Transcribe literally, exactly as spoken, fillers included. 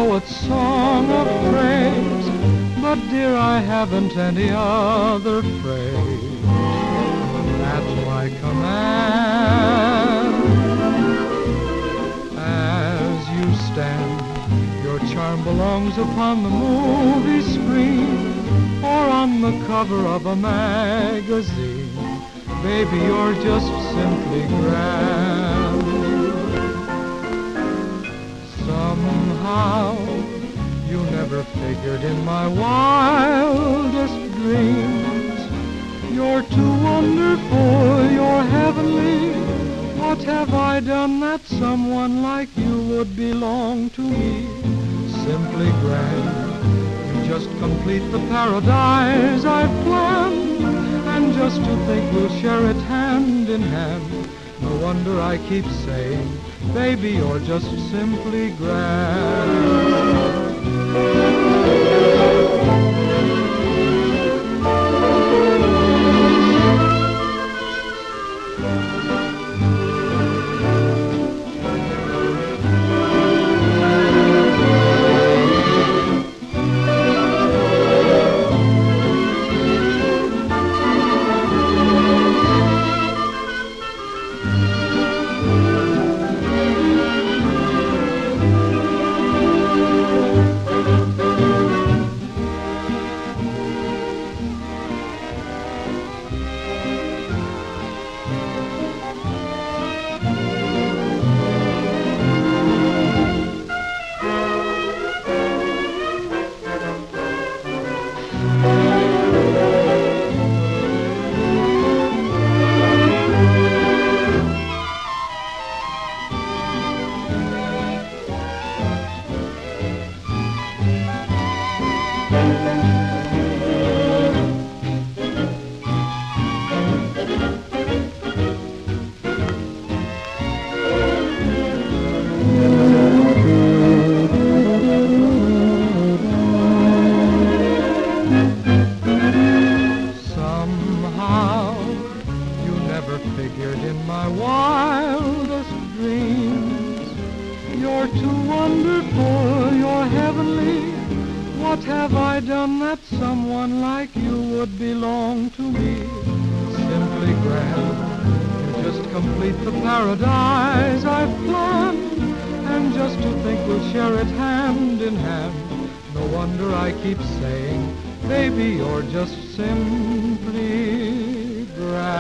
poet's song of praise, but dear, I haven't any other phrase at my command. As you stand, your charm belongs upon the movie screen or on the cover of a magazine. Baby, you're just simply grand. Somehow, you never figured in my wildest dreams. You're too wonderful, you're heavenly. What have I done that someone like you would belong to me? Simply grand. You just complete the paradise I've planned. And just to think we'll share it hand in hand. No wonder I keep saying, baby, you're just simply grand. Somehow, you never figured in my wildest dreams. You're too wonderful, you're heavenly. What have I done that someone like you would belong to me? Simply grand. You just complete the paradise I've planned. And just to think we'll share it hand in hand. No wonder I keep saying, baby, you're just simply grand.